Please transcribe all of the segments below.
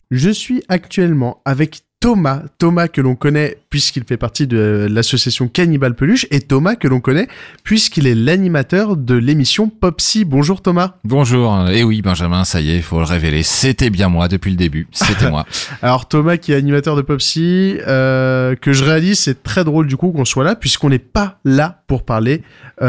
Je suis actuellement avec Thomas que l'on connaît puisqu'il fait partie de l'association Cannibale Peluche, et Thomas que l'on connaît puisqu'il est l'animateur de l'émission Popsy. Bonjour Thomas. Bonjour, et oui Benjamin, ça y est, il faut le révéler, c'était bien moi depuis le début, c'était moi. Alors Thomas qui est animateur de Popsy, que je réalise, c'est très drôle du coup qu'on soit là puisqu'on n'est pas là pour parler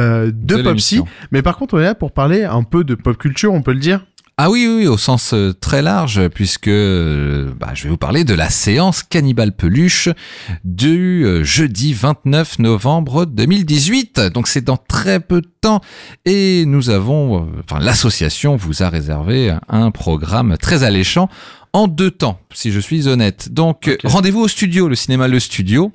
de Popsy, mais par contre on est là pour parler un peu de pop culture, on peut le dire. Ah oui, au sens très large, puisque je vais vous parler de la séance Cannibale Peluche du jeudi 29 novembre 2018. Donc c'est dans très peu de temps, et l'association vous a réservé un programme très alléchant en 2 temps, si je suis honnête. Donc okay. Rendez-vous au studio, le cinéma Le Studio,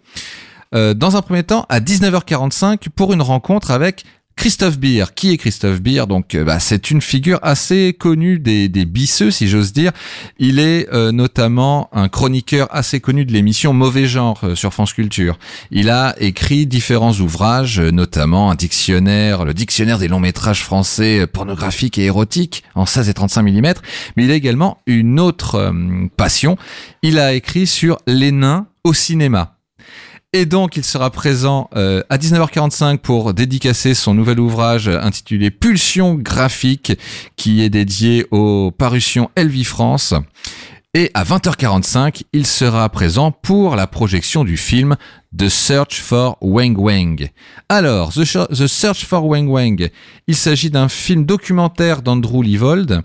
dans un premier temps à 19h45 pour une rencontre avec Christophe Beer. Qui est Christophe Beer? Donc, c'est une figure assez connue des bisseux, si j'ose dire. Il est notamment un chroniqueur assez connu de l'émission Mauvais Genre sur France Culture. Il a écrit différents ouvrages, notamment un dictionnaire, le dictionnaire des longs métrages français pornographiques et érotiques en 16 et 35 mm. Mais il a également une autre passion. Il a écrit sur les nains au cinéma. Et donc, il sera présent à 19h45 pour dédicacer son nouvel ouvrage intitulé Pulsion graphique, qui est dédié aux parutions Elvifrance. Et à 20h45, il sera présent pour la projection du film The Search for Wang Wang. Alors, The Search for Wang Wang, il s'agit d'un film documentaire d'Andrew Leavold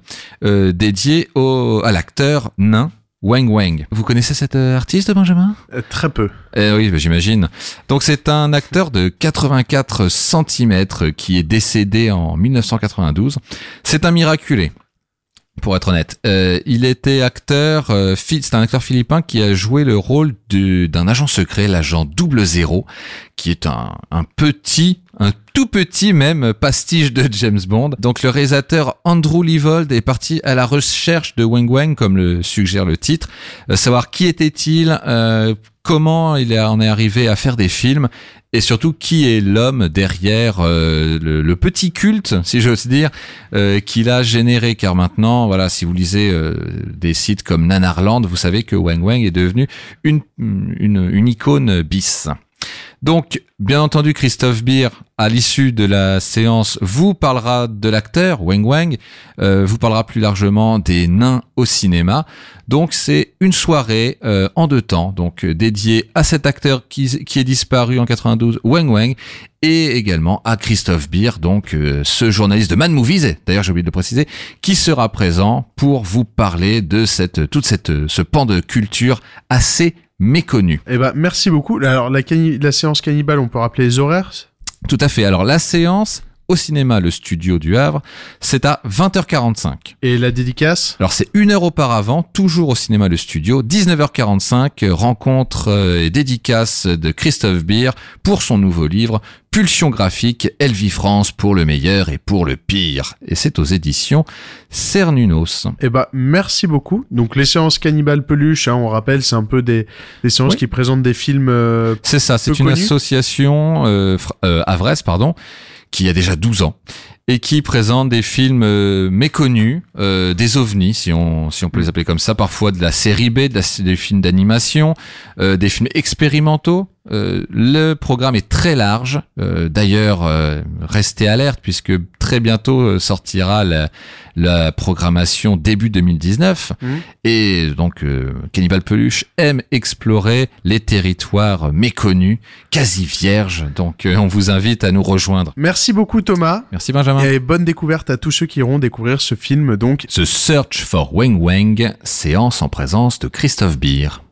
dédié à l'acteur nain Wang Wang. Vous connaissez cet artiste, Benjamin ? Très peu. Oui, j'imagine. Donc c'est un acteur de 84 cm qui est décédé en 1992. C'est un miraculé, pour être honnête. Il était acteur, c'est un acteur philippin qui a joué le rôle d'un agent secret, l'agent 00, qui est un tout petit même pastiche de James Bond. Donc le réalisateur Andrew Leavold est parti à la recherche de Wang Wang, comme le suggère le titre, savoir qui était-il, comment il en est arrivé à faire des films, et surtout qui est l'homme derrière le petit culte, si j'ose dire, qu'il a généré. Car maintenant, voilà, si vous lisez des sites comme Nanarland, vous savez que Wang Wang est devenu une icône bis. Donc, bien entendu, Christophe Beer, à l'issue de la séance, vous parlera de l'acteur Wang Wang, vous parlera plus largement des nains au cinéma. Donc, c'est une soirée en 2 temps, donc dédiée à cet acteur qui est disparu en 92, Wang Wang, et également à Christophe Beer, donc ce journaliste de Mad Movies, d'ailleurs j'ai oublié de le préciser, qui sera présent pour vous parler de ce pan de culture assez méconnu. Eh ben, merci beaucoup. Alors, la séance Cannibale, on peut rappeler les horaires ? Tout à fait. Alors, la séance au cinéma Le Studio du Havre, c'est à 20h45. Et la dédicace ? Alors, c'est 1 heure auparavant, toujours au cinéma Le Studio, 19h45, rencontre et dédicace de Christophe Beer pour son nouveau livre Pulsion graphique, Elvifrance pour le meilleur et pour le pire. Et c'est aux éditions Cernunos. Eh ben, merci beaucoup. Donc, les séances Cannibale Peluche, on rappelle, c'est un peu des séances qui présentent des films c'est ça, c'est une association havraise, qui a déjà 12 ans et qui présente des films méconnus, des ovnis, si on peut les appeler comme ça, parfois de la série B, des films d'animation, des films expérimentaux. Le programme est très large. D'ailleurs, restez alerte puisque très bientôt sortira la programmation début 2019. Et donc, Cannibale Peluche aime explorer les territoires méconnus, quasi vierges. Donc, on vous invite à nous rejoindre. Merci beaucoup, Thomas. Merci, Benjamin. Et bonne découverte à tous ceux qui iront découvrir ce film, donc. The Search for Wang Wang, séance en présence de Christophe Beer.